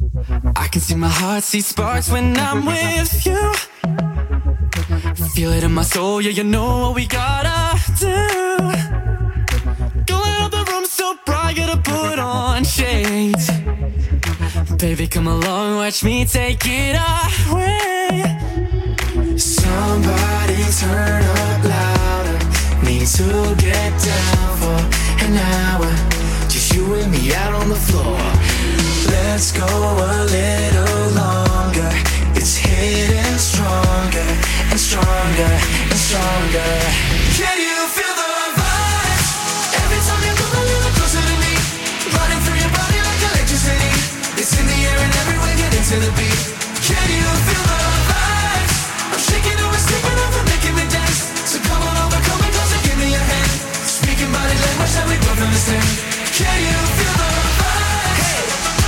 I can see my heart see sparks when I'm with you. Feel it in my soul, yeah, you know what we gotta do. Going out the room so bright, gotta put on shades. Baby, come along, watch me take it away. Somebody turn up louder. Need to get down for an hour. Just you and me out on the floor. Let's go a little longer. It's hitting stronger and stronger and stronger. Can you feel the vibe? Every time you come a little closer to me, running through your body like electricity. It's in the air and everywhere, get into the beat. Can you feel the vibe? I'm shaking and we're sticking up and making me dance. So come on over, come and close and give me your hand. Speaking body language that we both understand. Can you feel the vibe? Hey.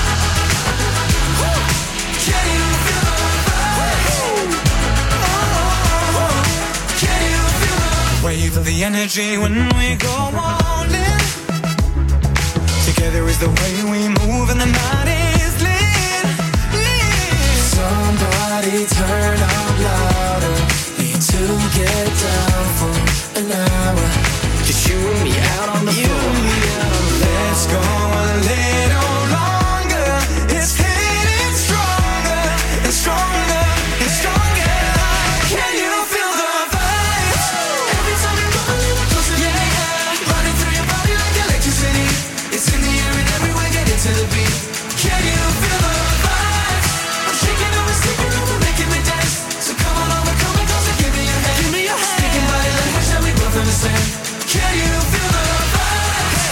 Can you feel the vibe? Oh. Can you feel the wave of the energy when we go all in? Together is the way we move and the night is lit. Somebody turn up louder. Need to get down for an hour. Just you and me out on the floor. Let's go a little longer. It's hitting stronger and stronger and stronger. Can you feel the vibes? Every time you come a little closer, yeah. Running through your body like electricity. It's in the air and everywhere, get into the beat. Can you feel the vibes? I'm shaking and we're sticking up and making me dance. So come on over, come and close and give me your hand. Give me your hand. Speaking body language that we both understand. Can you feel the vibe?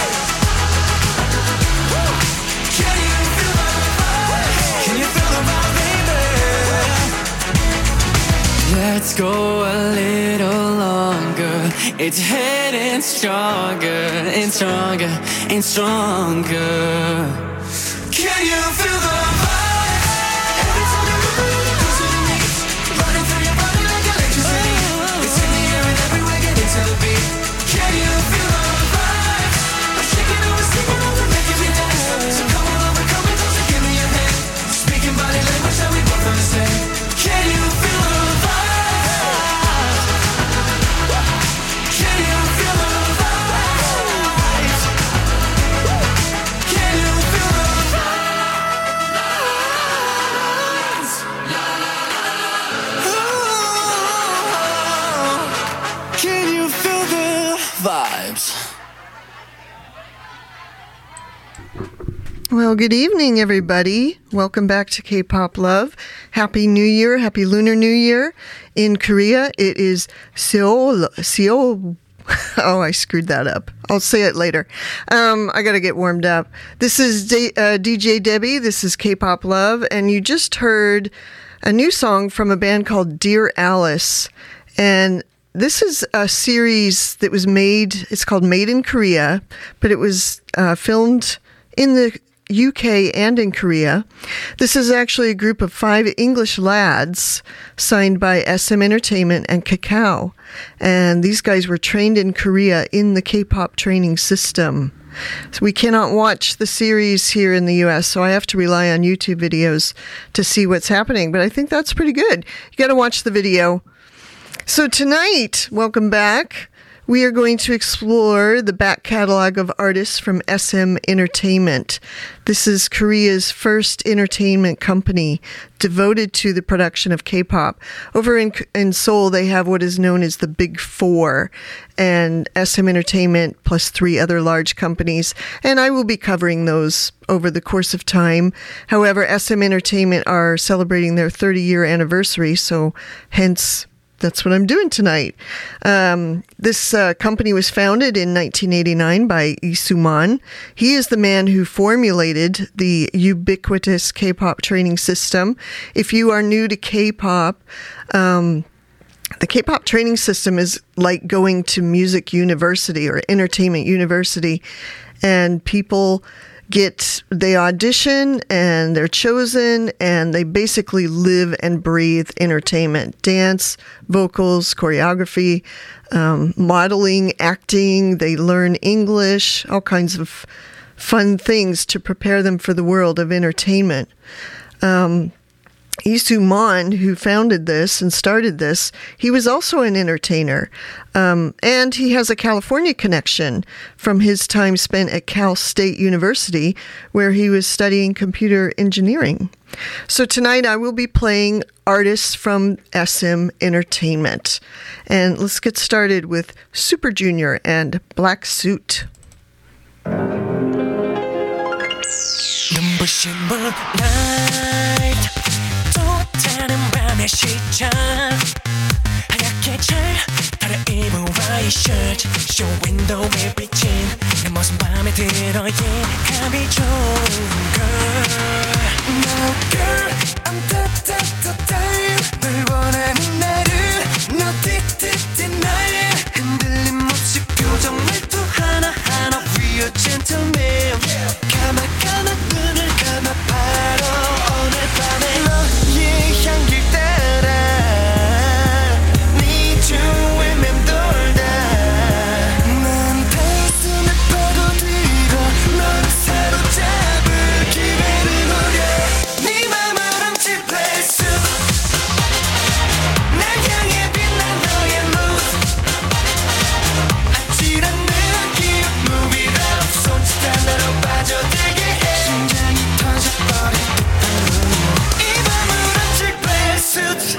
Can you feel the vibe? Can you feel the vibe, baby? Let's go a little longer. It's heading stronger and stronger and stronger. Can you feel the vibe? Every time you move a little closer to me, running through your body like electricity. It's in the air and everywhere, get into the beat. Can you feel the vibe? I'm shaking and we're sticking up and making me dance. So come on over, come and close and give me your hand. Speaking body language that we both understand. Can you feel the vibe? Can you feel the vibe? Can you feel the vibes? Can you feel the vibes? Well, good evening, everybody. Welcome back to K-Pop Love. Happy New Year. Happy Lunar New Year. In Korea, it is Seoul. Oh, I screwed that up. I'll say it later. I got to get warmed up. This is DJ Debbie. This is K-Pop Love. And you just heard a new song from a band called Dear Alice. And this is a series that was made, it's called Made in Korea, but it was filmed in the UK and in Korea. This is actually a group of 5 English lads signed by SM Entertainment and Kakao. And these guys were trained in Korea in the K-pop training system. So we cannot watch the series here in the US, so I have to rely on YouTube videos to see what's happening. But I think that's pretty good. You got to watch the video. So tonight, welcome back. We are going to explore the back catalog of artists from SM Entertainment. This is Korea's first entertainment company devoted to the production of K-pop. Over in Seoul, they have what is known as the Big Four, and SM Entertainment plus 3 other large companies. And I will be covering those over the course of time. However, SM Entertainment are celebrating their 30-year anniversary, so hence that's what I'm doing tonight. This company was founded in 1989 by Lee Soo-man. He is the man who formulated the ubiquitous K-pop training system. If you are new to K-pop, the K-pop training system is like going to music university or entertainment university, and people they audition and they're chosen, and they basically live and breathe entertainment, dance, vocals, choreography, modeling, acting. They learn English, all kinds of fun things to prepare them for the world of entertainment. Isu Mon, who founded this and started this, he was also an entertainer. And he has a California connection from his time spent at Cal State University, where he was studying computer engineering. So tonight I will be playing artists from SM Entertainment. And let's get started with Super Junior and Black Suit. 눈부신 moonlight 쏟아는 밤의 시작 하얗게 잘 달아입은 와이셔츠 쇼 윈도우에 비친 내 모습 맘에 들어 yeah 감이 좋은 girl No girl I'm the time 널 원하는 나를 너 나의 흔들림 없이 표정 말투 하나하나 We are gentlemen 감아 눈을 감아 바로 오늘 밤에 너의 향기를 따라 네 주위에 맴돌다 난 단숨에 파고들어 너를 사로잡을 기회를 노려 네 맘을 훔칠 place 날 향해 빛난 너의 mood 아찔한 느낌 Move it up 손짓 하나로 빠져들게 해 심장이 터져버릴 듯한 이 밤을 훔칠 place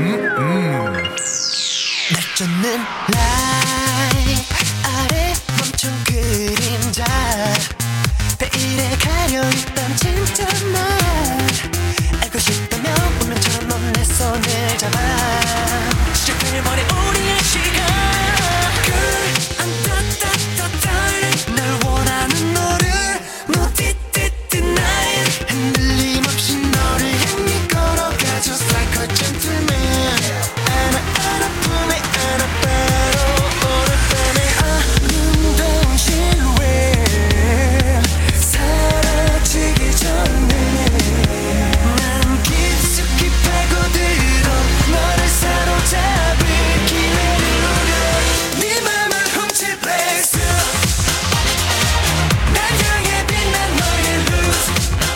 날 쫓는 light 아래 멈춘 그림자 베일에 가려있던 진짜 날 알고 싶다면 운명처럼 넌 내 손을 잡아 시작해버린 우리의 시간 Girl I'm darling 날 원하는 너를 너 night 흔들림 없이 너를 향해 걸어가 Just like a gentleman 안아 품에 안아 바로 오늘 밤에 아름다운 실루엣 사라지기 전에 난 깊숙이 파고들어 너를 사로잡을 기회를 노려 네 맘을 훔칠 place 날 향해 빛난 너의 lose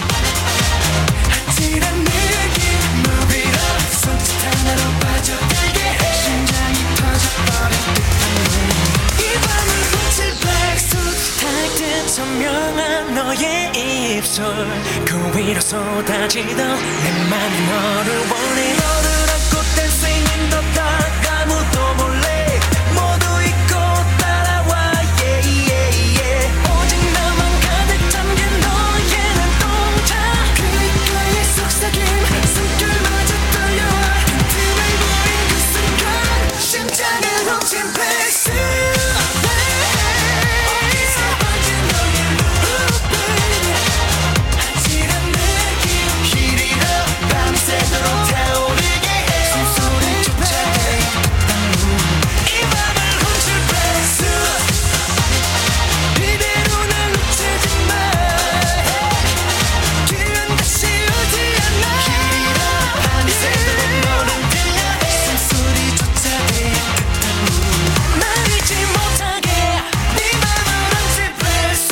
아찔한 느낌 Move it up 손짓 하나로 빠져들게 해 심장이 터져버릴 듯한 이 밤을 훔칠 black suit 달빛 선명한 너의 입술 그 위로 쏟아지던 내 맘이 너를 원해 너를 안고 dancing in the dark 아무도 몰래 모두 잊고 따라와 yeah yeah yeah 오직 나만 가득 담긴 너의 눈동자 귓가에 속삭임 숨결마저 떨려와 틈을 보인 그 순간 심장을 훔친 place 어디서 번진 너의 mood baby 아찔한 느낌 Heat it up 밤새도록 타오르게 해 숨소리조차 이 밤을 훔칠 place 이대로 날 놓치지 마 기회는 다시 오지 않아 Heat it up 밤새도록 너를 들려 해 숨소리조차 말이지 못하게 네 맘을 훔칠 place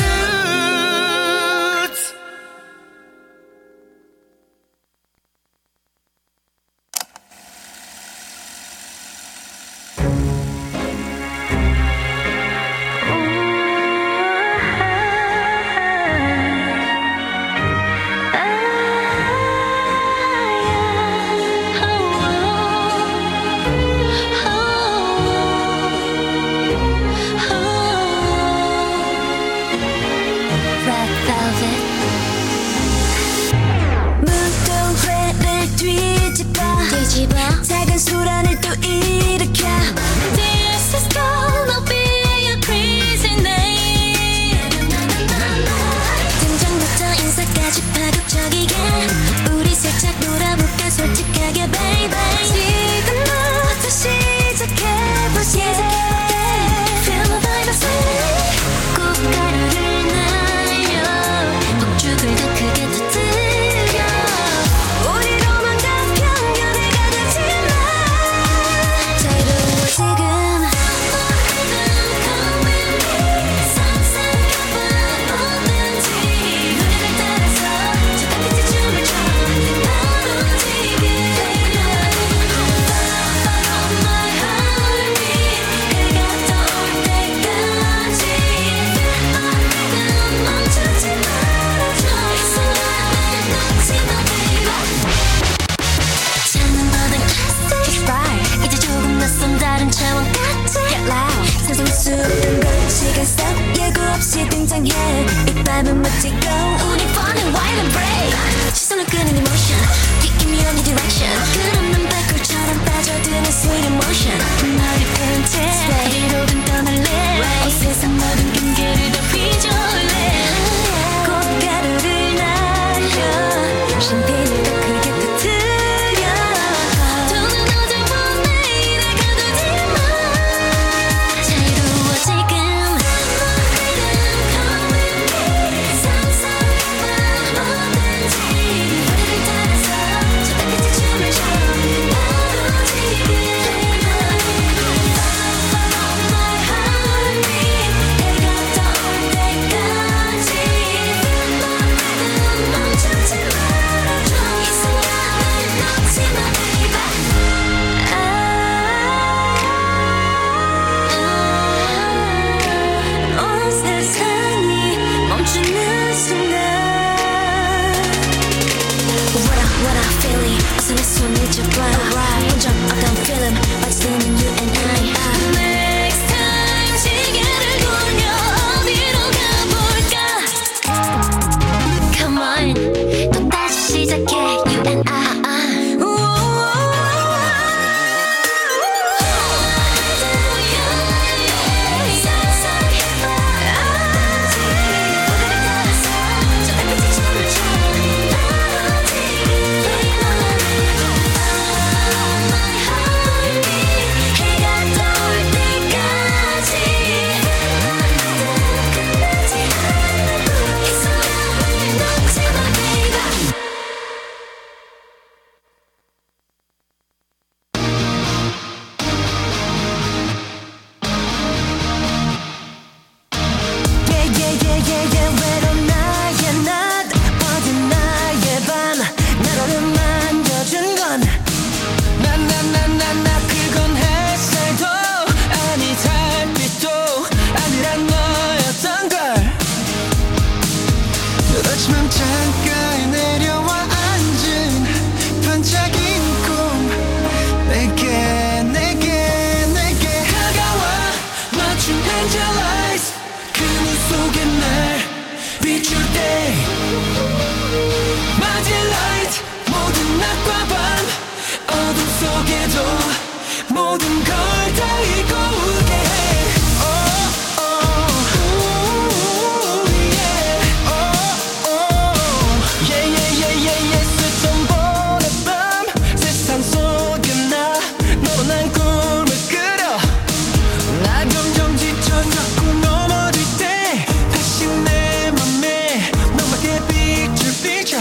Red velvet 문둥회를 뒤집어 작은 소란을 또 일으켜 This is gonna be a crazy night 등장부터 인사까지 파격적이게 우리 살짝 놀아볼까 솔직하게 baby 지금부터 시작해보자 Feel the vibe 꽃가루를 날려 폭죽을 더 크게 터뜨려 우리로만 간 편견을 가두지 마 멋지고 우리 fun and wild and brave 시선을 끄는 emotion 튀김이 없는 direction 끝없는 발걸처럼 빠져드는 sweet emotion 머리 푼 채 이리로든 떠날래 온 세상 모든 경계를 다 휘저을래 꽃가루를 날려 샴페인을 더 크게 터뜨려 더는 어제보다 내일에 가두지마 자유로워 지금 Come with me 상상해봐 뭐든지 우리를 따라서 저 끝까지 춤을 춰 바로 지금 Follow my heartbeat 해가 떠올 때까지 너는 멈추지 말아줘 이 순간을 놓지 마 baby 온 세상이 멈추는 순간 What I feeling 어서 내 손을 잡아 본적 없던 feeling 빠져드는 you and I Next time 시계를 돌려 어디로 가볼까 Come on 또 다시 시작해 you and I 외로운 나의 낮 어딘 나의 밤 나로를 만져준 건 나 그건 햇살도 아니 달빛도 아니란 너였던 걸 아침은 창가에 내려와 앉은 반짝인 꿈 내게 다가와 맞춘 angel eyes 그물 속에 날 비출 때 My delight 모든 낮과 밤 어둠 속에도 모든 걸 다 잊고게 해 Oh, oh, ooh, yeah. Oh, oh, yeah. 스쳐 보낸 밤 세상 속에 나 너로 난 꿈을 꾸려 나 점점 지쳐 자꾸 넘어질 때 다시 내 맘에 너밖에 빛을 비춰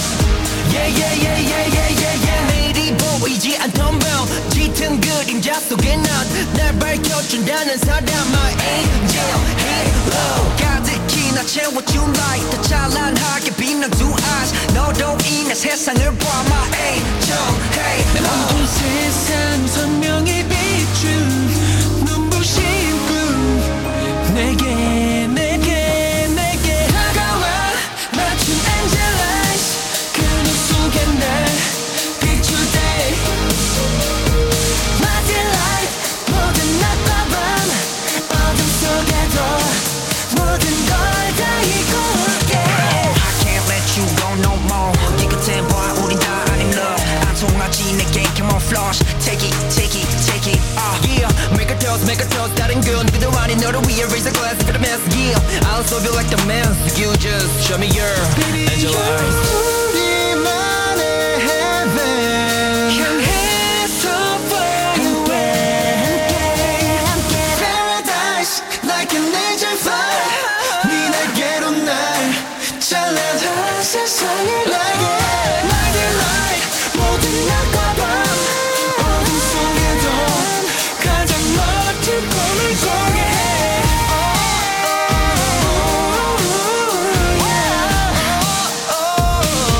내일이 보이지 않던 밤 짙은 그림자 속에 넌날 밝혀준다는 사람 My angel halo 가득히 나 채워준 light 더 찬란하게 빛난 두 eyes 너로 인해 세상을 봐 My angel halo 온 세상 선명히 비춘 눈부신 꿈 내게 다가와 맞춘 angel eyes 그눈 속에 날 비출 때 My delight 모든 낮과 밤 어둠 속에도 모든 걸 다 잊고올게 I can't let you go no more 이 끝에 봐 우린 다 아닌 love 안 통하지 내게 come on flush take it yeah make a toast 다른 건 그도 아닌 너를 위해 raise a glass for the mess yeah I'll serve you like the man you just show me your angel eyes 우리만의 heaven 향해서 fly away paradise like an angel fly 네 날개로 날 찬란한 세상을 날게 My delight 모든 낮과 밤 어둠 속에도 가장 멋진 꿈을 꾸게 해 Oh, yeah.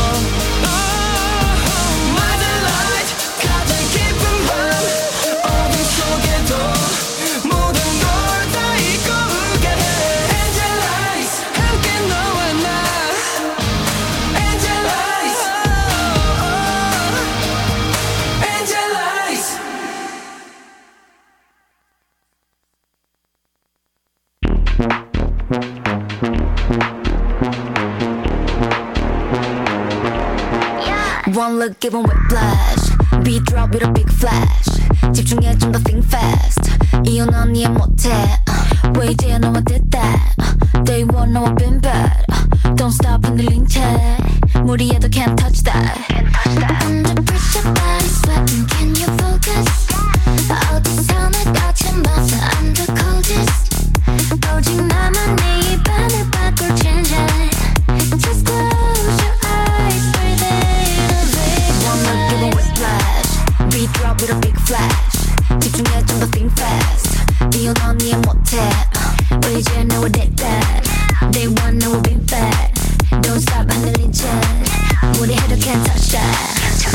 One look given whiplash Beat drop with a big flash 집중해 좀 더 think fast 이혼 넌 이해 못해 왜 이제야 너와 did that Day one 너와 been bad Don't stop 흔들린 채 무리해도 can't touch that Under pressure body sweating Can you focus 어디서 날 거쳐봐서 I'm the coldest 오직 나만 네 입안을 바꿀 change it Just close your eyes breathe in a vision One look give a whiplash Beat drop with a big flash 집중해 좀 더 think fast 이혼 넌 이해 못해 왜 이제 너와 did that Day one 너와 been bad Don't stop 흔들린 채 무리해도 can't touch that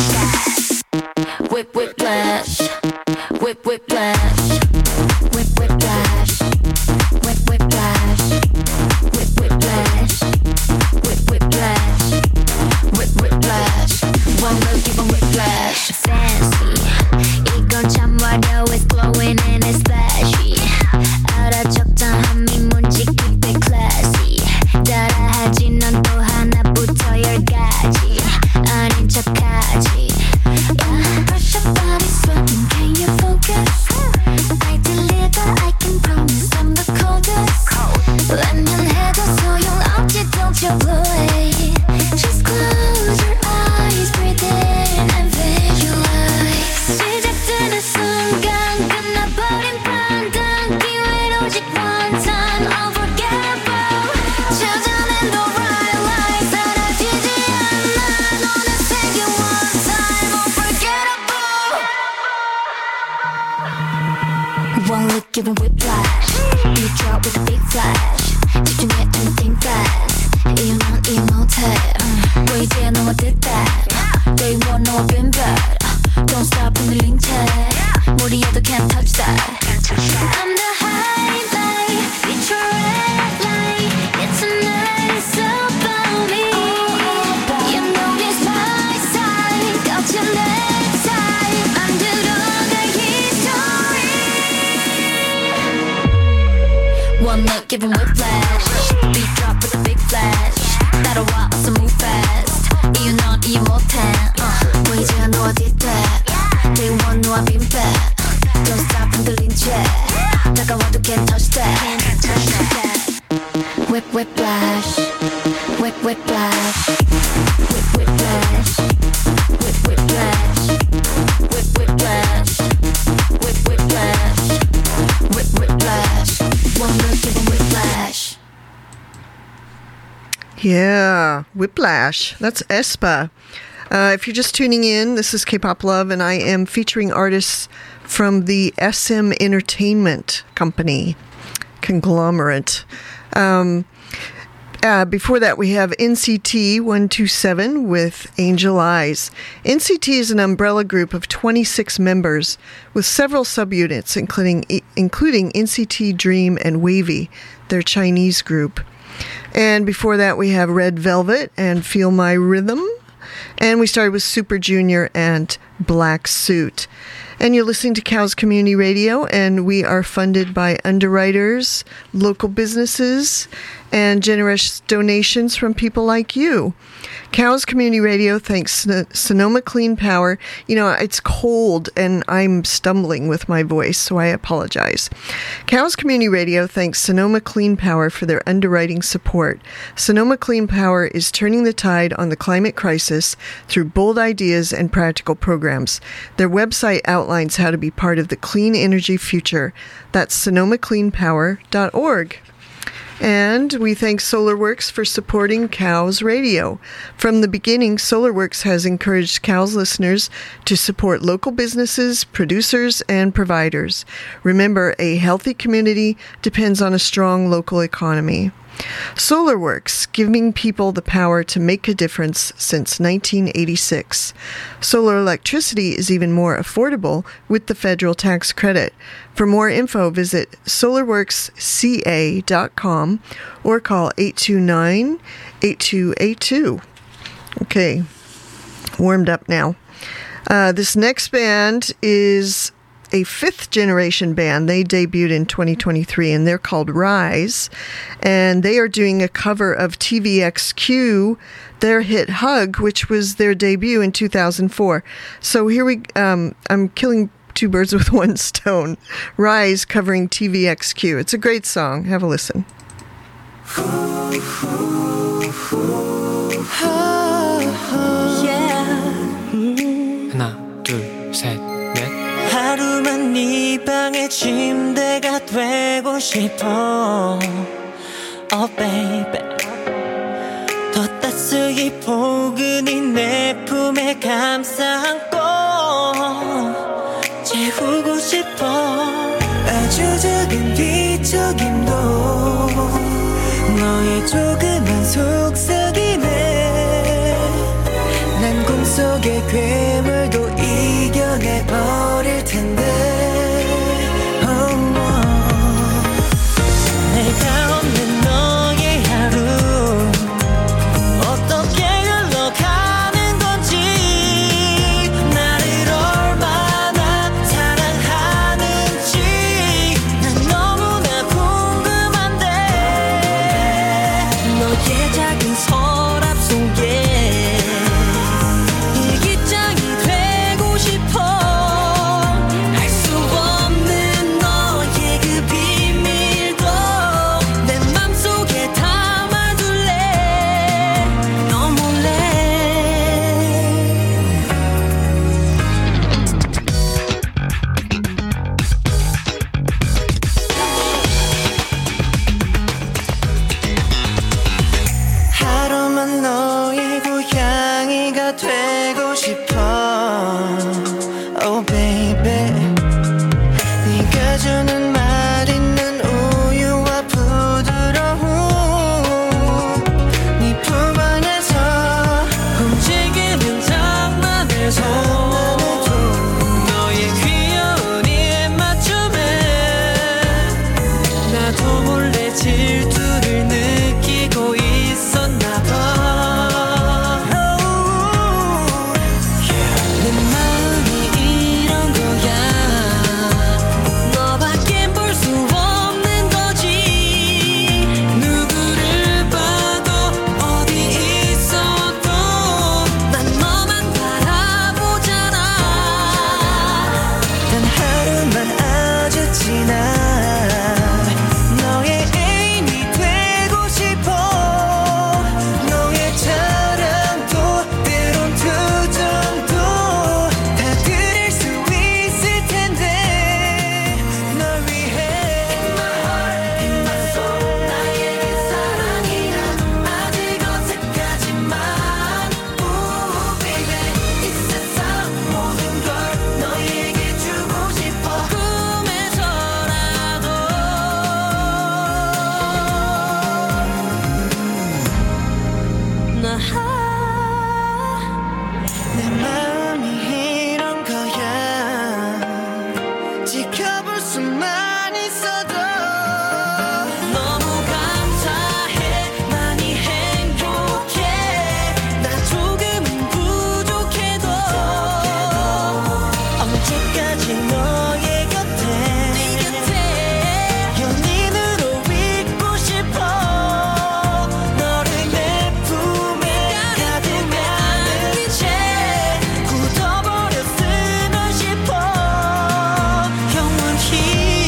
Whip whiplash Whip whiplash Whip whiplash Whip whiplash Whip whiplash Whip whiplash Whip whiplash One look give a whiplash Fancy 이건 참 화려해 glowing and it's flashy 알아 적당함이 뭔지 keep it classy 따라하지 넌 또 하나부터 열까지 아닌 척하지 Yeah, brush your body sweating Can you focus? I deliver, I can promise I'm the coldest 웬만해도 소용없지 don't you blow it Just close your eyes breathe in and visualize 시작되는 순간 끝나버린 판단 기회는 오직 one time unforgettable 찾아낸 the right light 사라지지 않아 너는 생긴 one time unforgettable One look given whiplash You drop with a big flash 집중해 and think fast 이유 넌 이해 못해 왜 이제야 너와 did that Day one 너와 been bad Don't stop 흔들린 채 무리해도 can't touch that I'm the highlight It's your red light It's a night about me You know this my side 거친 내 side 만들어갈 history One look given whiplash Beat drop with a big flash 따라와 어서 move fast 이유 넌 이해 못해 왜 이제야 너와 did that Day one 너와 been bad Don't stop 흔들린 채 다가와도 can't touch that Whip whiplash Whip whiplash Whip whiplash Whip whiplash Whip whiplash Whip whiplash Whip whiplash One look given whiplash Yeah, Whiplash. That's aespa. If you're just tuning in, this is K-Pop Love, and I am featuring artists from the SM Entertainment Company conglomerate. Before that, we have NCT 127 with Angel Eyes. NCT is an umbrella group of 26 members with several subunits, including NCT Dream and Wavy, their Chinese group. And before that, we have Red Velvet and Feel My Rhythm. And we started with Super Junior and Black Suit. And you're listening to Cows Community Radio, and we are funded by underwriters, local businesses, and generous donations from people like you. Cows Community Radio thanks Sonoma Clean Power. You know, it's cold and I'm stumbling with my voice, so I apologize. Cows Community Radio thanks Sonoma Clean Power for their underwriting support. Sonoma Clean Power is turning the tide on the climate crisis through bold ideas and practical programs. Their website outlines how to be part of the clean energy future. That's sonomacleanpower.org. And we thank SolarWorks for supporting Cows Radio. From the beginning, SolarWorks has encouraged Cows listeners to support local businesses, producers, and providers. Remember, a healthy community depends on a strong local economy. SolarWorks, giving people the power to make a difference since 1986. Solar electricity is even more affordable with the federal tax credit. For more info, visit solarworksca.com or call 829-8282. Okay, warmed up now. This next band is a fifth generation band. They debuted in 2023, and they're called Rise. And they are doing a cover of TVXQ, their hit Hug, which was their debut in 2004. So here I'm killing two birds with one stone. Rise covering TVXQ. It's a great song. Have a listen. 하나, 둘, 셋, 넷. 하루만 네 방의 침대가 되고 싶어 Oh baby 더 따스히 포근히 내 품에 감싸 안고 재우고 싶어 아주 작은 뒤척임도 너의 조그만 속삭임에 난 꿈속의 괴물도 이겨내버릴 텐데 내가 없는 너의 하루 어떻게 흘러가는 건지 나를 얼마나 사랑하는지 난 너무나 궁금한데 너의 작은 서랍 속에 일기장이 되고 싶어 알 수 없는 너의 그 비밀도 내 맘속에 담아둘래 너 몰래 하루만 너의 고양이가 되고 싶어 Oh baby 네가 주는 맛있는 우유와 부드러움 네 품 안에서 움직이는 장난에서 너의 귀여운 입맞춤에 나도 몰래 질투를 느끼고 있었나 봐 내 마음이 이런 거야 너밖엔 볼 수 없는 거지 누구를 봐도 어디 있어도 난 너만 바라보잖아 단 하루만 아주 지난 너의 애인이 되고 싶어 너의 자랑도 때론 투정도 다 들을 수 있을 텐데 널 위해 In my heart, in my soul 나에게 사랑이란 아직 어색하지만 Ooh baby 이 세상 모든 걸 너에게 주고 싶어 꿈에서라도 내 마음이 이런 거야 지켜볼 수만 있어도 너무 감사해 많이 행복해 나 조금은 부족해도 언제까지 너의 곁에 연인으로 있고 싶어 너를 내 품에 가득 안은 채 굳어버렸으면 싶어 영원히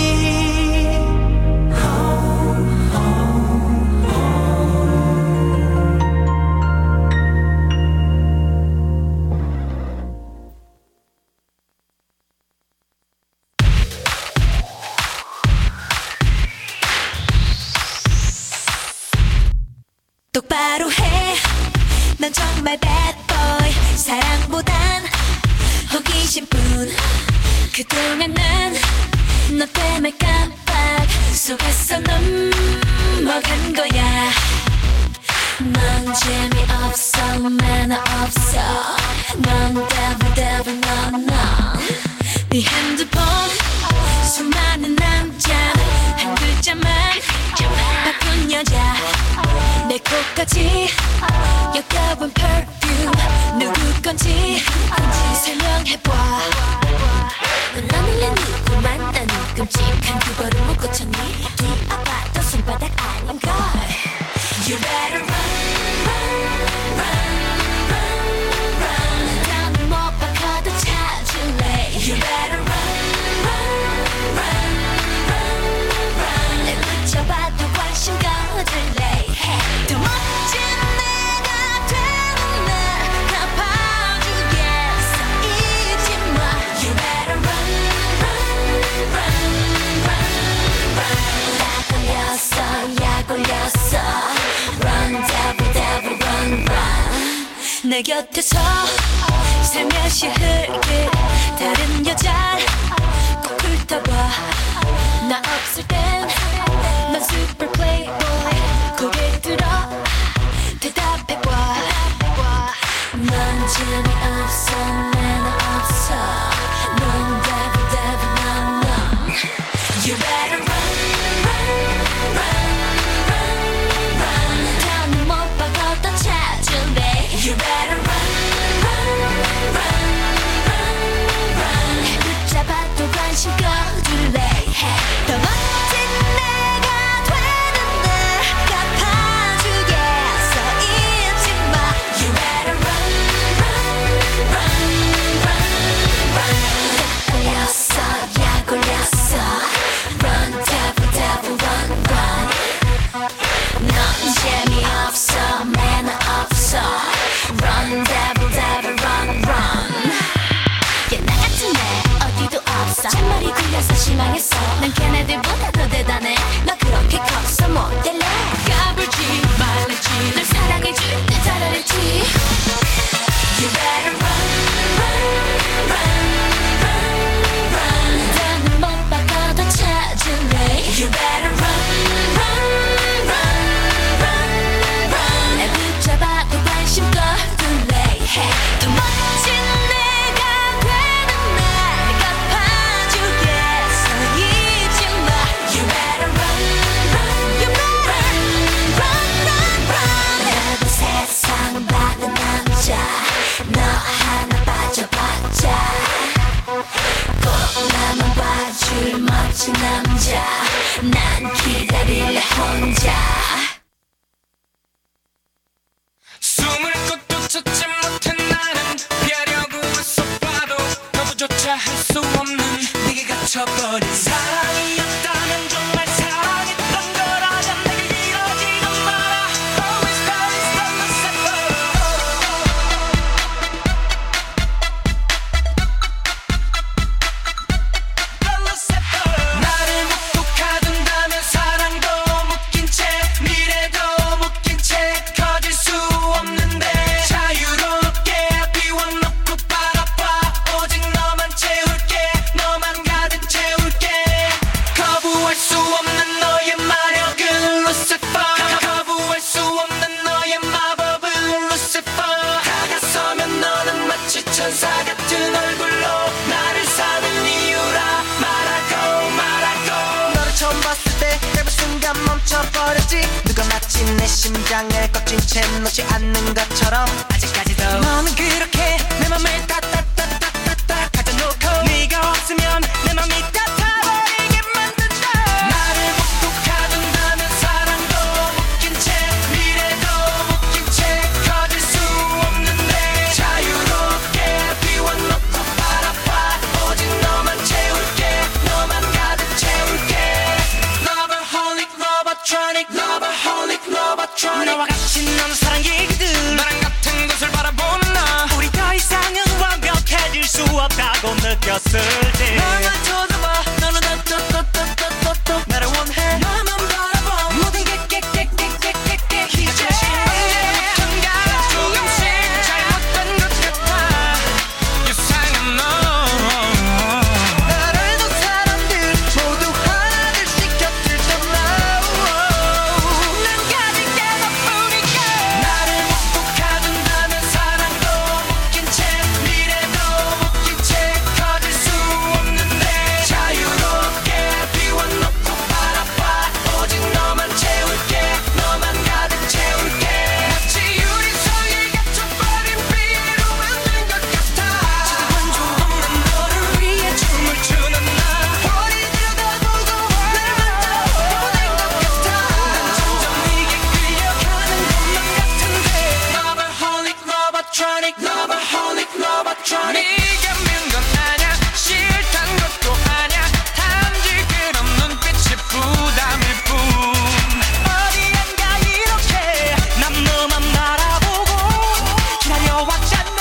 똑바로 해. 난 정말 bad boy. 사랑보단 호기심뿐. 그동안 난 너 때문에 깜빡 속에서 넘어간 거야. 넌 재미없어 매너 없어 넌 devil 네 핸드폰 수많은 남자 한 글자만 바꾼 여자 내 코까지 역겨운 perfume 누구 건지 설명해봐 너는 내 누구만 나는 끔찍한 두 걸음 못 고쳤니 뒤아파도 손바닥 아닌걸 You better run, run, run, run, run 다음은 못 바꿔도 찾을래 You better run, run, run, run, run 내 붙잡아도 관심 거둘래 더 멋진 내가 되는 날 갚아주겠어 잊지 마 You better run, run, run, run, run 약 올렸어 약 올렸어 Run devil devil run run 내 곁에서 살며시 흘길 다른 여자 꼭 훑어봐 나 없을 땐 넌 super playboy 고개 들어 대답해봐 넌 재미없어 매너 없어 넌 devil devil run run You better run run run run run 다음은 못 바꿔도 찾을래 You better run run run run run 붙잡아도 관심 거둘래 더 멋진 내가 되는 날 갚아주겠어 잊지 마 You better run run run run run 약 올렸어 약 올렸어 Run devil devil run run 넌 재미없어 매너 없어 Run devil devil run run 나 같은 애 어디도 없어 잔머리 굴려서 실망했어 난 걔네들보다 더 대단해 너 그렇게 컸어 못 될래 까불지 말랬지 널 사랑해줄 때 잘하랬지 You better run run run run run 나는 못 바꿔도 찾을래 You better run run run run run 날 붙잡아도 관심 거둘래 더 멋진 내가 되는 날 갚아주겠어 잊지 마 You better run run You better run run run 나도 세상을 받은 남자 너 하나 빠져봤자 꼭 나만 봐줄 멋진 남자 난 기다릴래 혼자 숨을 곳도 찾지 못한 나는 피하려고 애써봐도 너무조차 할 수 없는 네게 갇혀버린 사랑이었다면 정말 사랑했던 거라면 내게 이러지도 마라 Always always love myself 나를 묵묵하둔다면 사랑도 묶인 채 미래도 묶인 채 커질 수 없는데 자유롭게 비워놓고 바라봐 오직 너만 채울게 너만 가득 채울게 거부할 수 없는 너의 마력은 Lucifer 거부할 수 없는 너의 마법은 Lucifer 다가서면 너는 마치 천사 같은 얼굴로 나를 사는 이유라 말하고 너를 처음 봤을 때 짧은 순간 멈춰버렸지 누가 마치 내 심장을 꺾인 채 놓지 않는 것처럼 아직까지도 너는 그렇게 내 맘을 따따따따따따 가져놓고 네가 없으면 내 맘이 따타버리게 만든다 나를 묵묵하둔다면 사랑도 묶인 채 미래도 묶인 채 커질 수 없는데 자유롭게 비워놓고 바라봐 오직 너만 채울게 너만 가득 채울게 Loverholic, Lovertronic, Loverholic, Lovertronic 너와 같이 나눈 사랑 얘기들 나랑 같은 곳을 바라보는 나 우리 더 네가 민 건 아냐 싫단 것도 아냐 단지 그런 눈빛이 부담일 뿐 어디엔가 이렇게 난 너만 바라보고 기다려왔잖아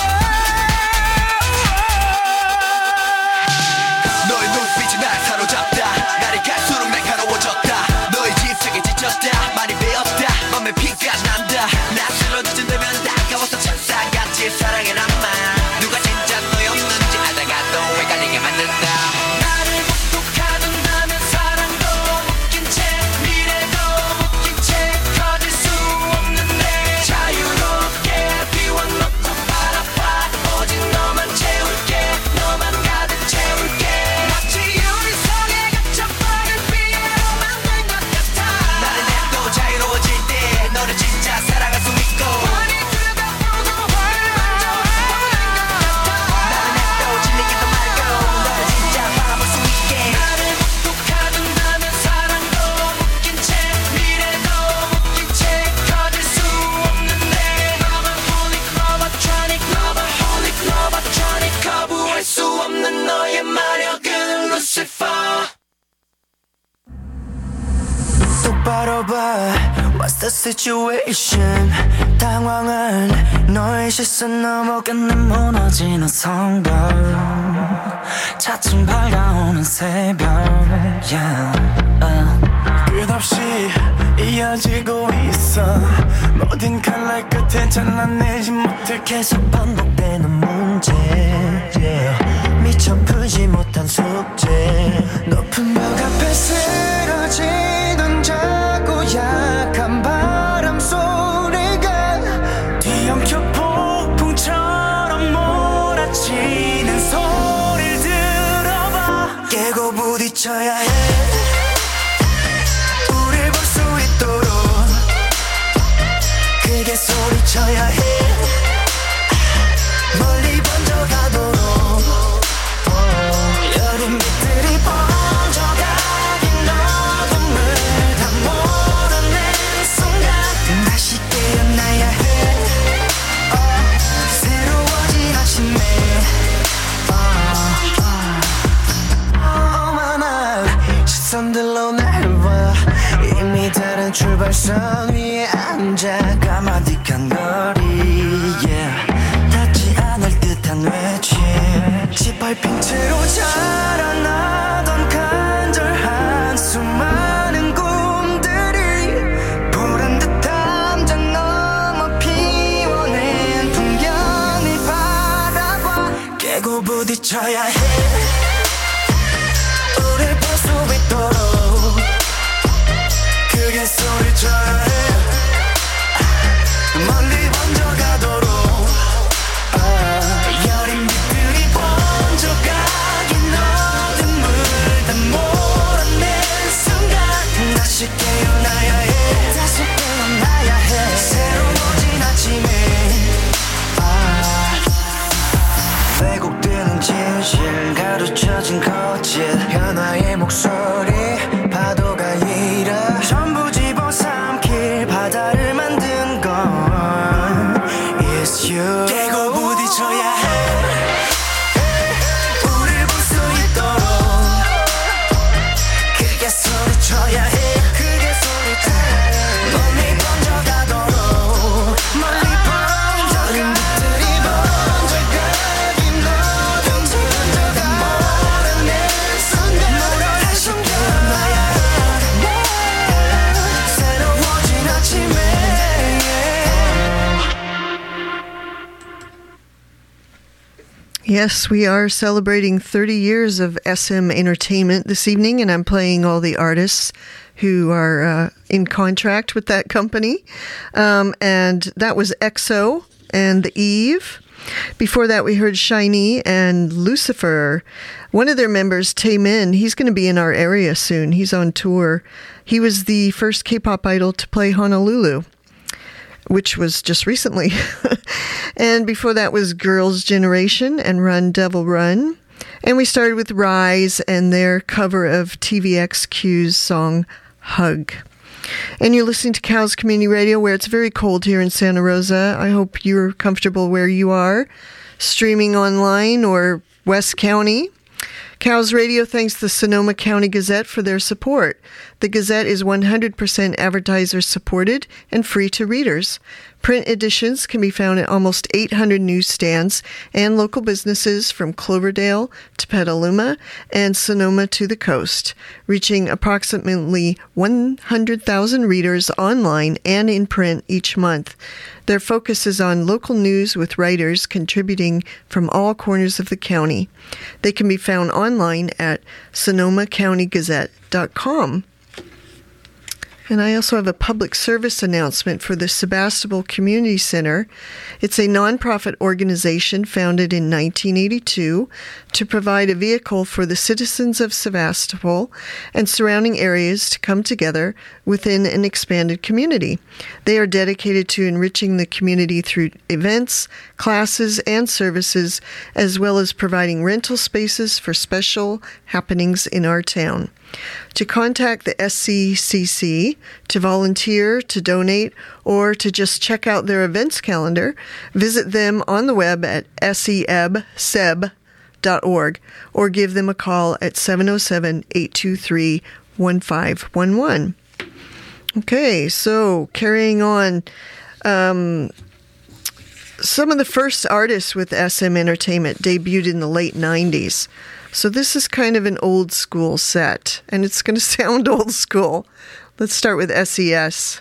너의 눈빛이 날 사로잡다 날이 갈수록 날카로워졌다 너의 집착에 지쳤다 많이 배웠다 맘에 피가 난다 나 쓰러질 때면 다가와서 천사같이 사랑해 남아 누가 진짜 너였는지 알다가 또 헷갈리게 만든다 나를 혹독하던다면 사랑도 묶인 채 미래도 묶인 채 커질 수 없는데 자유롭게 비워놓고 바라봐 오직 너만 채울게 너만 가득 채울게 마치 유리석에 갇혀버린 피에로 만든 것 같아 나를 내도 자유로워질 때 너를 진짜 사랑할 수 있고 많이 들여다보고 얼마나 보는 것 같아 나를 내도 질리기도 말고 너를 진짜 바라볼 수 있게 나를 혹독하던다면 사랑도 묶인 채 미래도 묶인 채 커질 수 없는데 너만 holy globatronic 너만 holy globatronic 거부할 수 없는 너의 마력은 Lucifer 똑바로 봐 What's the situation 당황한 너의 시선 넘어 끝내 무너지는 성벽 차츰 밝아오는 새벽 끝없이 이어지고 있어 모든 칼날 끝에 잘라내지 못해 계속 반복되는 문제 미처 풀지 못한 숙제 높은 벽 앞에 쓰러지던 작고 약한 바람 소리가 뒤엉켜 폭풍처럼 몰아치는 소리를 들어봐 깨고 부딪혀야 해 우릴 볼 수 있도록 크게 소리쳐야 해 멀리 번져가도록 여린 빛들이 번져가긴 어둠을 다 몰아낸 순간 다시 깨어나야 해 새로워진 아침에 오만한 시선들로 날 봐 이미 다른 출발선 위에 앉아 까마득한 거리 닿지 않을 듯한 외침 짓밟힌 채로 자라나던 간절한 수많은 꿈들이 보란 듯 담장 넘어 피워낸 풍경을 바라봐 깨고 부딪혀야 해 우릴 볼 수 있도록 크게 소리쳐야 해 멀리 번져가도록 여린 빛들이 번져가긴 어둠을 다 몰아낸 순간 다시 깨어나야 해 다시 깨어나야 해 새로워진 아침에 왜곡되는 진실 가르쳐진 거짓 하나의 목소리 파도가 일어 전부 집어삼킬 바다를 만든 건 It's you 깨고 부딪혀야 해 우릴 볼 수 있도록 크게 소리쳐야 해 크게 소리쳐야 해 멀리 번져가도록 멀리 번져가린 빛들이 번져가긴 어둠을 다 몰아낸 순간 다시 깨어나야 해 새로워진 아침에 Yes, we are celebrating 30 years of SM Entertainment this evening, and I'm playing all the artists who are in contract with that company. And that was EXO and The Eve. Before that, we heard Shiny and Lucifer. One of their members, Taemin, he's going to be in our area soon. He's on tour. He was the first K-pop idol to play Honolulu, which was just recently. And before that was Girls' Generation and Run Devil Run. And we started with Rise and their cover of TVXQ's song Hug. And you're listening to Cows Community Radio, where it's very cold here in Santa Rosa. I hope you're comfortable where you are. streaming online or West County. Cows Radio thanks the Sonoma County Gazette for their support. The Gazette is 100% advertiser supported and free to readers. Print editions can be found at almost 800 newsstands and local businesses from Cloverdale to Petaluma and Sonoma to the coast, reaching approximately 100,000 readers online and in print each month. Their focus is on local news with writers contributing from all corners of the county. They can be found online at SonomaCountyGazette.com. And I also have a public service announcement for the Sebastopol Community Center. It's a nonprofit organization founded in 1982 to provide a vehicle for the citizens of Sebastopol and surrounding areas to come together within an expanded community. They are dedicated to enriching the community through events, classes, and services, as well as providing rental spaces for special happenings in our town. To contact the SCCC, to volunteer, to donate, or to just check out their events calendar, visit them on the web at sebseb.org or give them a call at 707-823-1511. Okay, so carrying on, some of the first artists with SM Entertainment debuted in the late 90s. So this is kind of an old school set, and it's going to sound old school. Let's start with SES.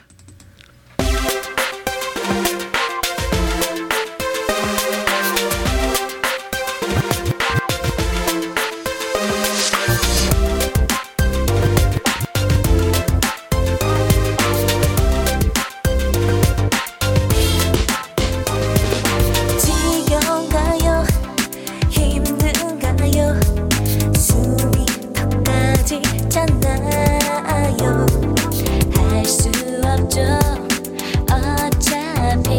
지겨운가요? 힘든가요? 숨이 턱까지 찼나요? 할 수 없죠. 어차피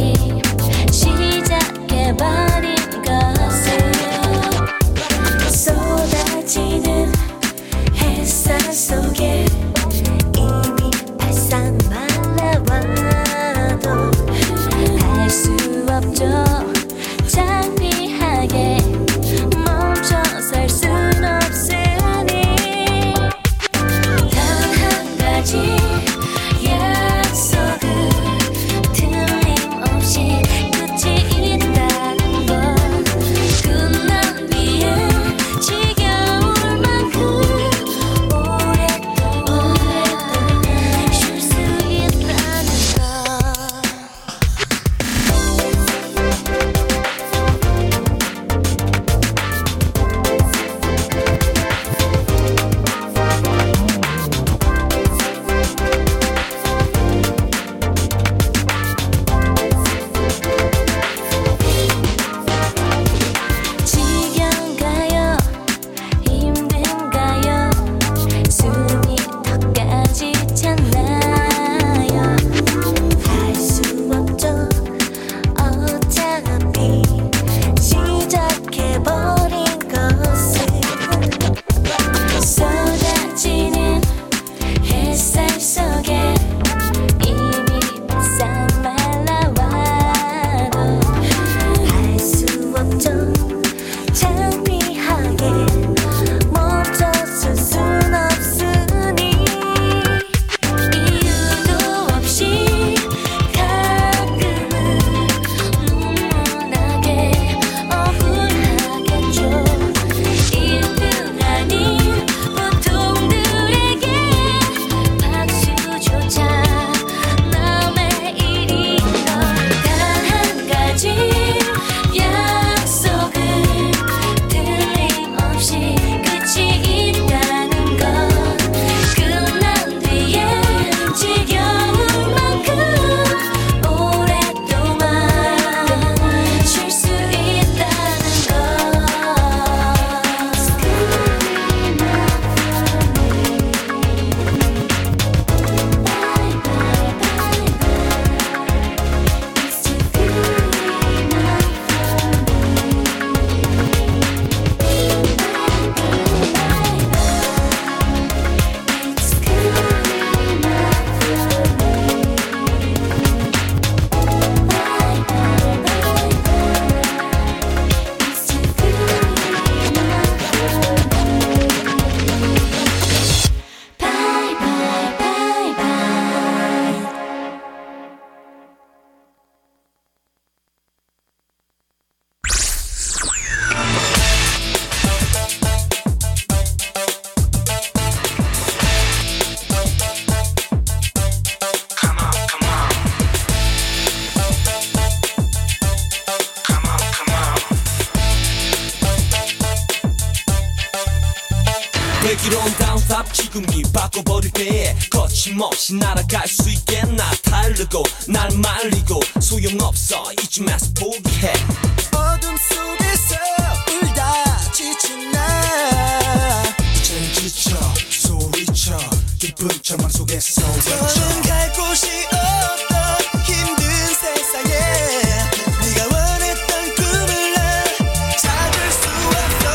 Break it on down top 지금이 바꿔버릴 때에 거침없이 날아갈 수 있게 나 달르고 날 말리고 소용없어 이쯤에서 포기해 어둠 속에서 울다 지친 나 이제 지쳐 소리쳐 깊은 절망 속에서 더는 갈 곳이 없던 힘든 세상에 네가 원했던 꿈을 난 찾을 수 없어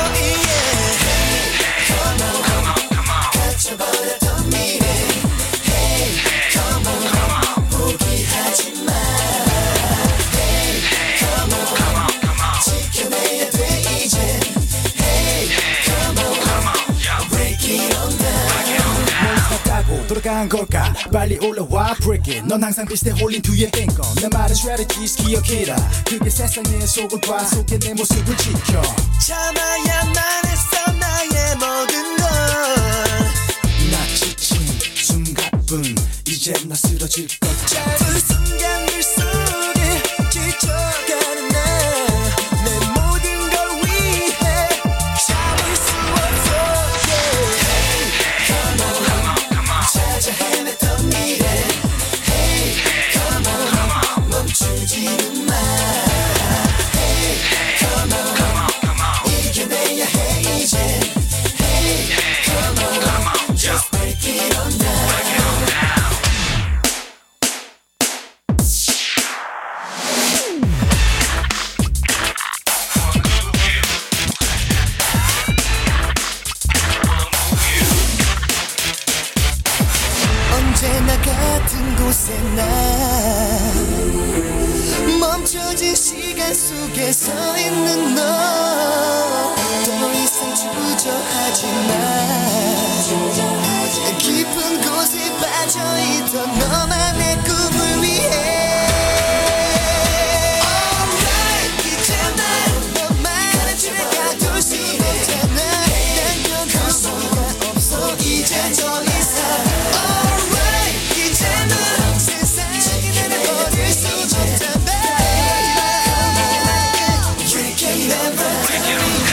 Come on 갇혀버렸던 미래 Hey come on 포기하지 마 Hey come on 지켜내야 돼 이제 Hey come on break it on down 따고 돌아간 걸까 빨리 올라와 break it 넌 항상 비슷해 홀린 뒤에 땡거 내 말은 strategies 기억해라 그게 세상의 속을 봐 속에 내 모습을 지켜 참아야만 했어 나의 모든 걸 나 지친 숨가쁜 이제 나 쓰러질 것 짧은 순간들 속에 지쳐가는 나내 모든 걸 위해 참을 수 없어 Hey come on 찾아 헤맸던 미래 Hey come on 멈추지는 마 Hey come on 이겨내야 해 이제 Hey come on just break it on down 언제나 같은 곳에 나 멈춰진 시간 속에 서 있는 너 더 이상 주저하지 마 깊은 곳에 빠져있던 너만의 꿈을 위해 Alright 이제 난 너만의 집에 가둘 수 없잖아 난 견딜 수가 없어 이제 더 이상 Alright 이제는 세상이 나를 버릴 수 없잖아 You can never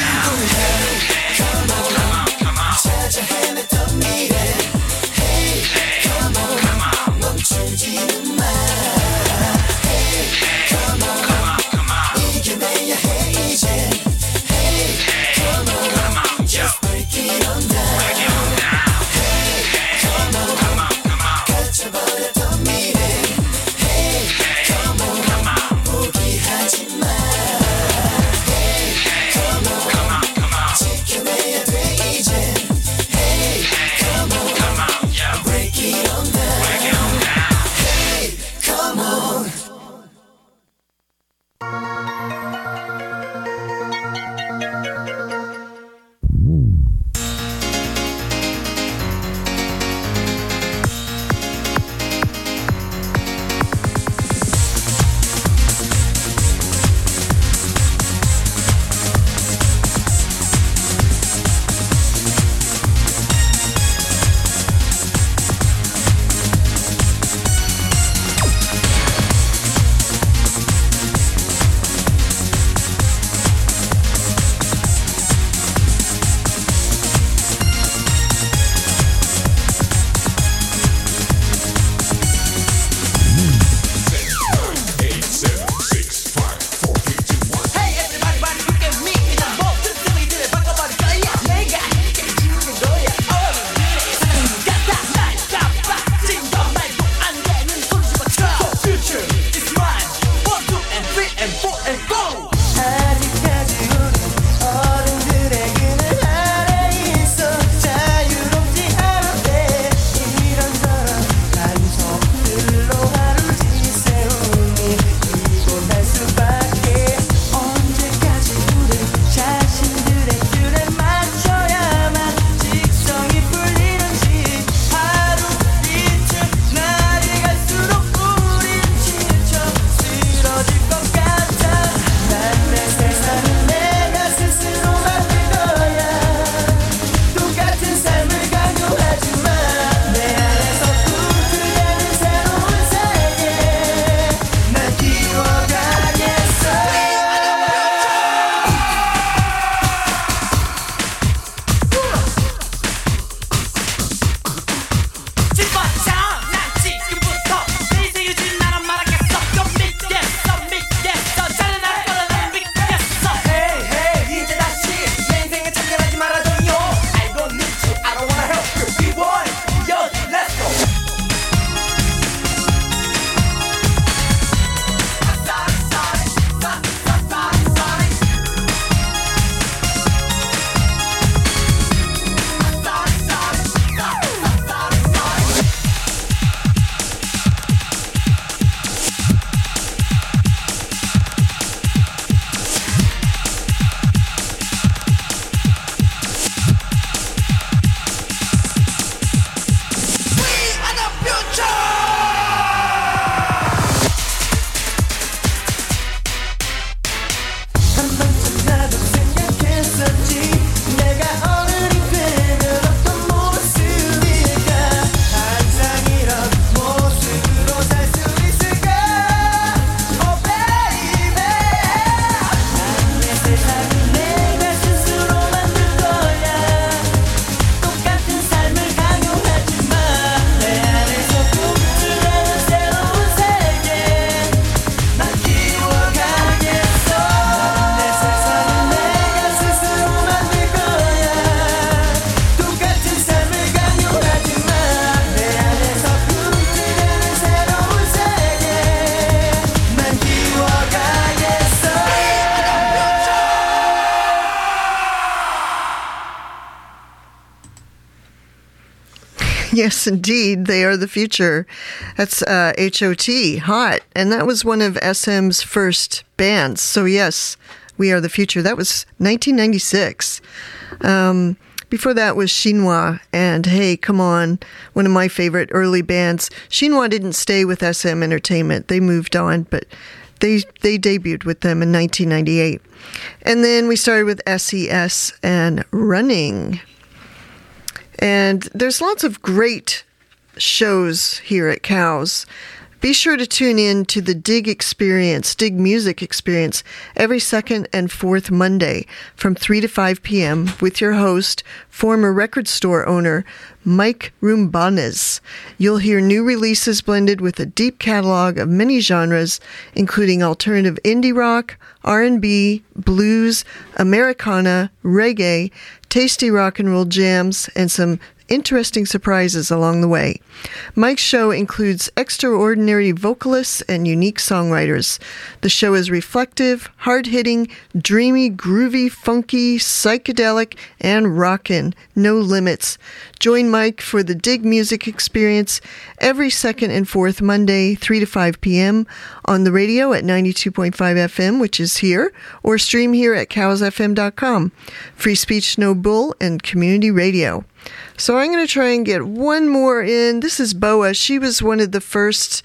Yes, indeed. They are the future. That's HOT, Hot. And that was one of SM's first bands. So, yes, We Are the Future. That was 1996. Before that was Chinois and Hey, Come On, one of my favorite early bands. Chinois didn't stay with SM Entertainment. They moved on, but they debuted with them in 1998. And then we started with SES and Running. And there's lots of great shows here at Cows. Be sure to tune in to the Dig Music Experience, every second and fourth Monday from 3 to 5 p.m. with your host, former record store owner, Mike Rumbanes. You'll hear new releases blended with a deep catalog of many genres, including alternative indie rock, R&B, blues, Americana, reggae, tasty rock and roll jams, and some interesting surprises along the way. Mike's show includes extraordinary vocalists and unique songwriters. The show is reflective, hard-hitting, dreamy, groovy, funky, psychedelic, and rockin'. No limits. Join Mike for the Dig Music Experience every second and fourth Monday, 3 to 5 p.m. on the radio at 92.5 FM, which is here, or stream here at cowsfm.com. Free speech, no bull, and community radio. So I'm going to try and get one more in. This is Boa. She was one of the first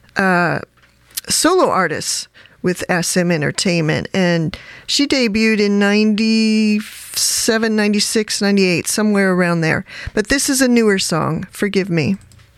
solo artists with SM Entertainment, and she debuted in 97, 96, 98, somewhere around there. But this is a newer song, Forgive Me.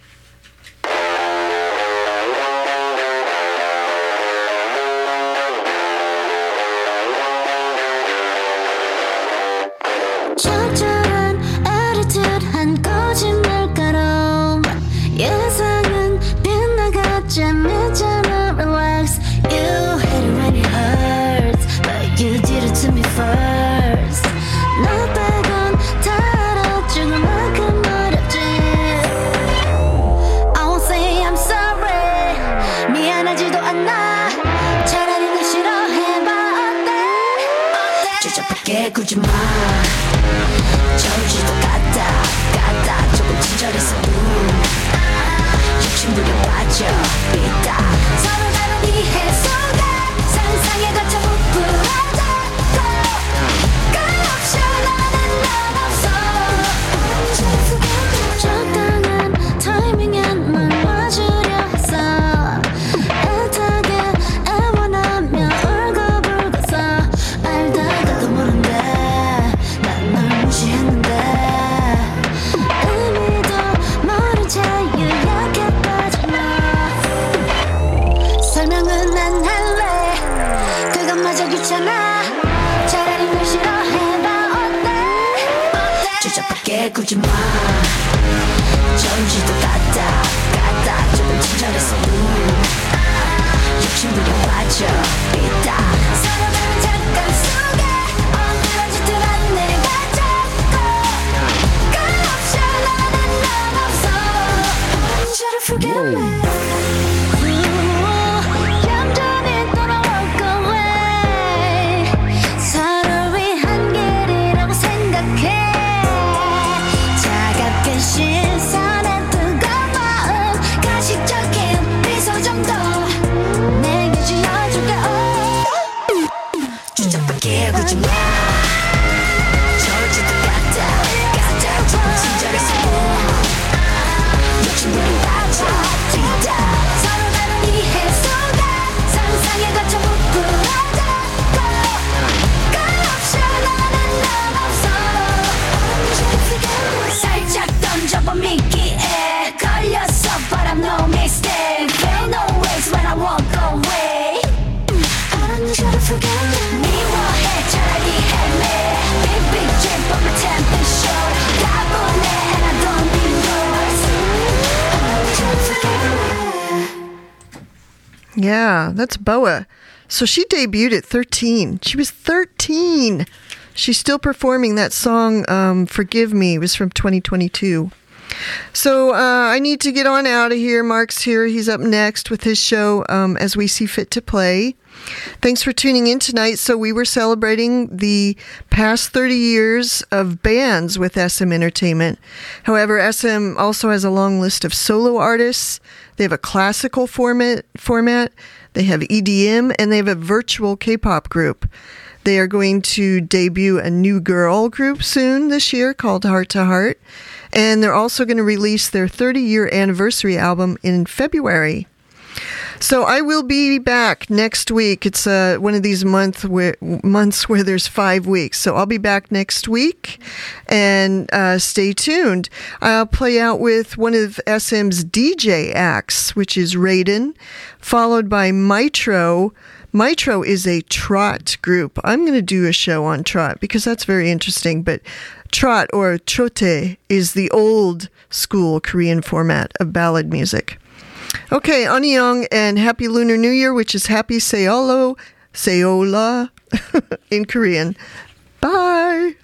적절한 attitude 거짓말처럼 예상은 빗나갔지 않잖아. Relax, you hate it when it hurts, but you did it to me first. 나 빼곤 다 알아, 조금만큼 어렵지. I won't say I'm sorry, 미안하지도 않아. 차라리 날 싫어해봐. 어때? 주저밖에 굳이 마. 저지도 까다 조금 친절했어. 욕심부려 빠져 삐딱 서로 다른 이해 속에 상상에 갇혀 부풀어졌고 끝없이 나는 넌 없어. 적당한 타이밍에만 와주려 했어. 애타게 애원하며 울고불고서 알다가도 모른대 난 널 무시했는데 의미도 모른 채 유약해 빠져나. 설명은 안 할래 그것마저 귀찮아. 차라리 널 싫어해봐. 어때? 주저밖에 굳이 마. 저지도 까다 조금 친절했어. 욕심부려 빠져 삐딱 서로 다른 잠깐 속에 엉뚱한 짓을 한 내가 잡고 끝없이 나는 넌 없어. Try to forget me. 얌전히 돌아올까 왜 서로 위한 길이라고 생각해. 차갑게 신선한 뜨거운 마음 가식적인 미소 정도 내게 지어줄게. 주저밖에 굳이 마. 저지도 까다 조금 친절했어. 욕심부려 빠져 삐딱 서로 다른 이해 속에 상상에 갇혀 부풀어졌고 끝없이 나는 넌 없어. 살짝 던져봐 미끼에 걸렸어. But I'm no mistake. Feel no ways when I walk away. I don't try to forget me. 미워해 차라리 헤매. Big big dream but pretend it's short. 가보네 and I don't need yours. I don't try to forget me. Yeah, that's Boa. So she debuted at 13. She was 13. She's still performing that song, Forgive Me. It was from 2022. So I need to get on out of here. Mark's here. He's up next with his show, As We See Fit to Play. Thanks for tuning in tonight. So we were celebrating the past 30 years of bands with SM Entertainment. However, SM also has a long list of solo artists. They have a classical format. They have EDM, and they have a virtual K-pop group. They are going to debut a new girl group soon this year called Heart to Heart. And they're also going to release their 30-year anniversary album in February. So I will be back next week. It's one of these months where there's 5 weeks. So I'll be back next week, and stay tuned. I'll play out with one of SM's DJ acts, which is Raiden, followed by Mitro. Mitro is a trot group. I'm going to do a show on trot because that's very interesting. But trot, or trote, is the old school Korean format of ballad music. Okay, Annyeong and Happy Lunar New Year, which is Happy Seolla in Korean. Bye!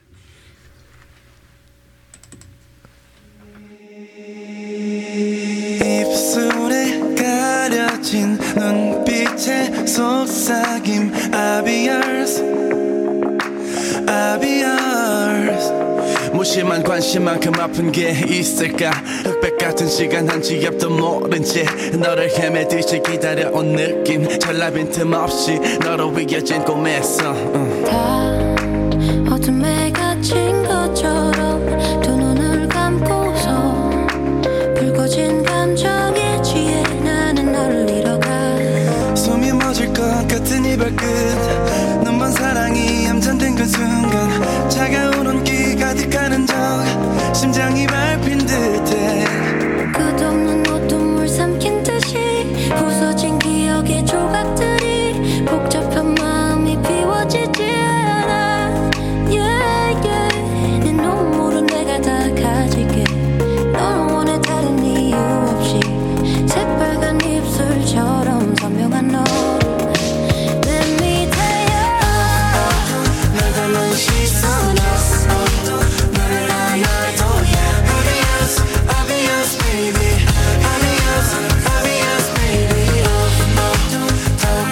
입술에 가려진 눈빛의 속삭임 I'll be yours I'll be yours 무심한 관심만큼 아픈 게 있을까 흑백 같은 시간 한 지 앞도 모른 채 너를 헤매듯이 기다려온 느낌 전날 빈틈 없이 너로 이어진 꿈에서 다 어둠에 갇힌 것처럼 두 눈을 감고서 붉어진 감정에 취해 나는 너를 잃어가 숨이 멎을 것 같은 이 발끝 눈먼 사랑이 얌전된 그 순간 차가운 온기 가득하는 적 심장이 밟힌 듯해 끝없는 어둠을 삼킨 듯이 부서진 기억의 조각들이 복잡한 마음이 비워지지 않아 yeah, yeah. 내 눈물은 내가 다 가질게 너를 원해 다른 이유 없이 새빨간 입술처럼 선명한 너를 내 밑에요 날 담은 시선에 너를 하나도 I'll be yours, I'll be yours baby I'll be yours, I'll be yours baby 더욱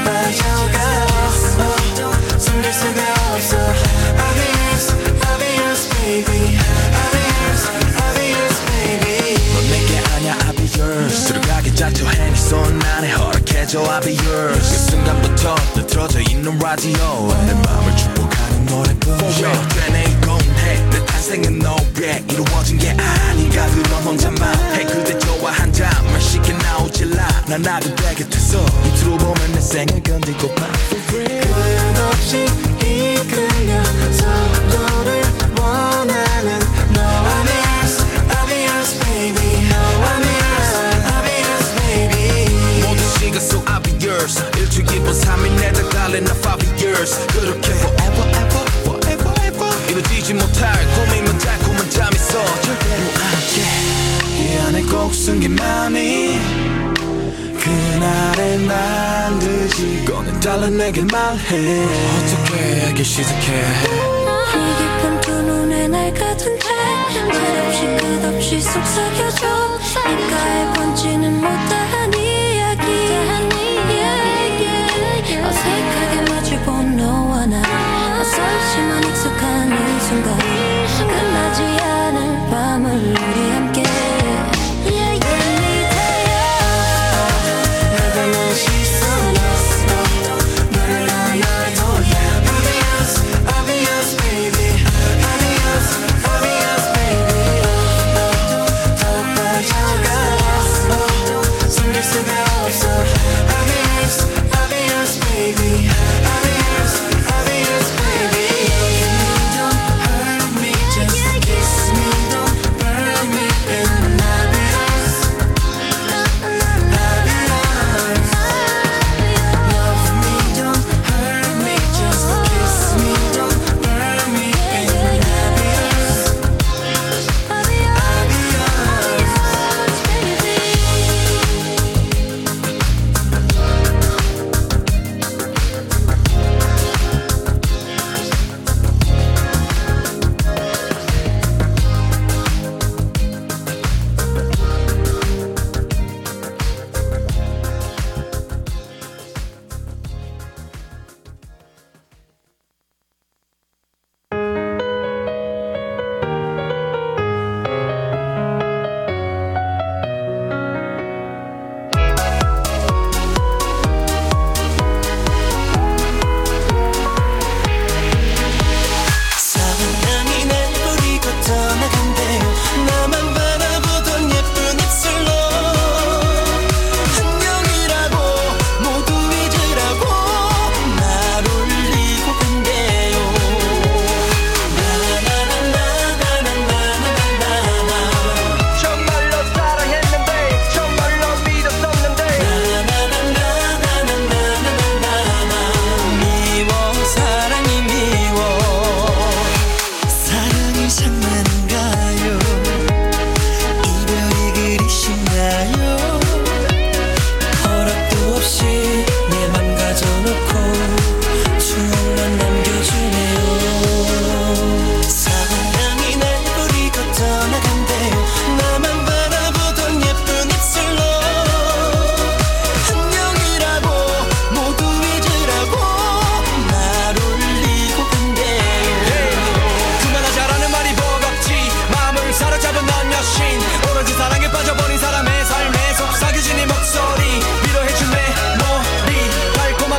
빠져가 숨길 수가 없어 I'll be yours, I'll be yours baby I'll be yours, I'll be yours baby 넌 내게 아냐 I'll be yours 들어가기 자초해 네 손 안에 허락해줘 I'll be yours 그 순간부터 뜨틀어져 있는 라디오 내 맘을 축복하는 노래뿐 되네 이건 해내 탄생은 너에 이루어진 게 아닌가 그런 혼자만 해 그대 좋아 한 잔만 쉽게 나오질 않아 나도 되게 돼서 입술로 보면 내 생을 건들고파 끝없이 이끌려서 너를 원하는 너 I'll be yours, I'll be yours baby I'll be yours, I'll be yours baby 모든 시간 속 I'll be yours 일주일 기본 3일 내다 달래 나 5 years 그렇게 forever ever forever ever 이루어지지 못할 꿈이면 달콤한 잠이 있어 절대로 않게 이 안에 꼭 숨긴 맘이 그날의 난 듯이 꺼내 달라 내게 말해 어떻게 알기 시작해